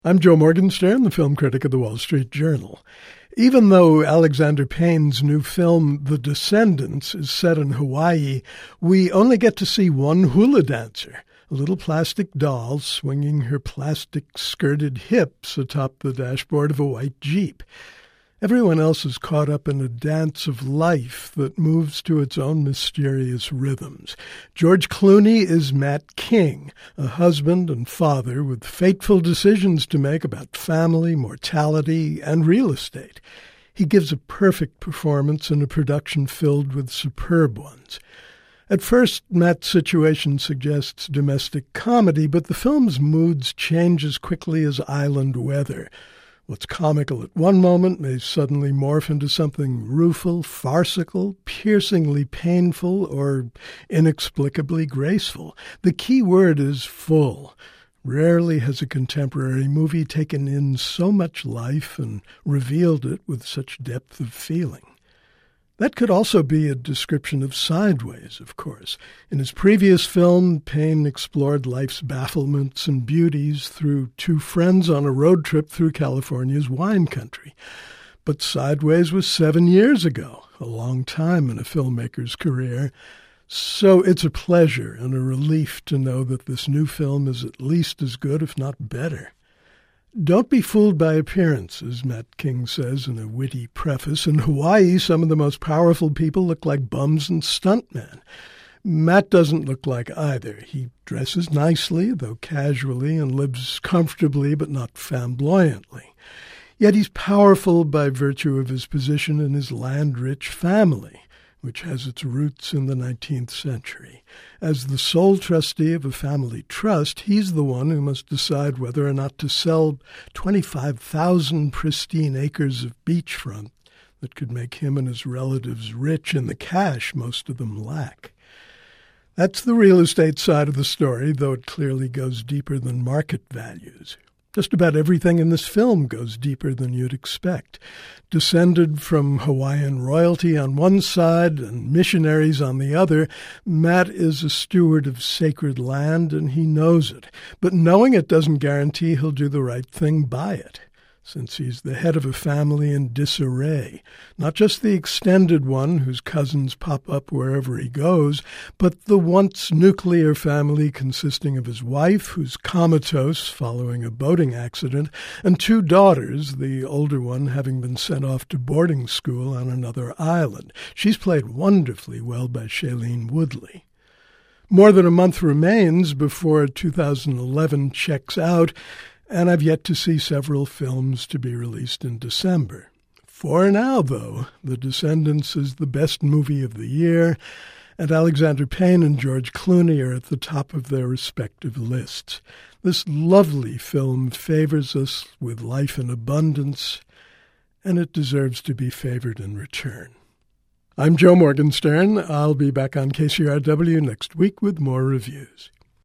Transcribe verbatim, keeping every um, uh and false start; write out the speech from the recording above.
I'm Joe Morgenstern, the film critic of the Wall Street Journal. Even though Alexander Payne's new film, The Descendants, is set in Hawaii, we only get to see one hula dancer, a little plastic doll swinging her plastic-skirted hips atop the dashboard of a white Jeep. Everyone else is caught up in a dance of life that moves to its own mysterious rhythms. George Clooney is Matt King, a husband and father with fateful decisions to make about family, mortality, and real estate. He gives a perfect performance in a production filled with superb ones. At first, Matt's situation suggests domestic comedy, but the film's moods change as quickly as island weather. What's comical at one moment may suddenly morph into something rueful, farcical, piercingly painful, or inexplicably graceful. The key word is full. Rarely has a contemporary movie taken in so much life and revealed it with such depth of feeling. That could also be a description of Sideways, of course. In his previous film, Payne explored life's bafflements and beauties through two friends on a road trip through California's wine country. But Sideways was seven years ago, a long time in a filmmaker's career. So it's a pleasure and a relief to know that this new film is at least as good, if not better. Don't be fooled by appearances, Matt King says in a witty preface. In Hawaii, some of the most powerful people look like bums and stuntmen. Matt doesn't look like either. He dresses nicely, though casually, and lives comfortably but not flamboyantly. Yet he's powerful by virtue of his position in his land-rich family, which has its roots in the nineteenth century. As the sole trustee of a family trust, he's the one who must decide whether or not to sell twenty-five thousand pristine acres of beachfront that could make him and his relatives rich in the cash most of them lack. That's the real estate side of the story, though it clearly goes deeper than market values. Just about everything in this film goes deeper than you'd expect. Descended from Hawaiian royalty on one side and missionaries on the other, Matt is a steward of sacred land, and he knows it. But knowing it doesn't guarantee he'll do the right thing by it, since he's the head of a family in disarray. Not just the extended one whose cousins pop up wherever he goes, but the once nuclear family consisting of his wife, who's comatose following a boating accident, and two daughters, the older one having been sent off to boarding school on another island. She's played wonderfully well by Shailene Woodley. More than a month remains before two thousand eleven checks out, and I've yet to see several films to be released in December. For now, though, The Descendants is the best movie of the year, and Alexander Payne and George Clooney are at the top of their respective lists. This lovely film favors us with life in abundance, and it deserves to be favored in return. I'm Joe Morgenstern. I'll be back on K C R W next week with more reviews.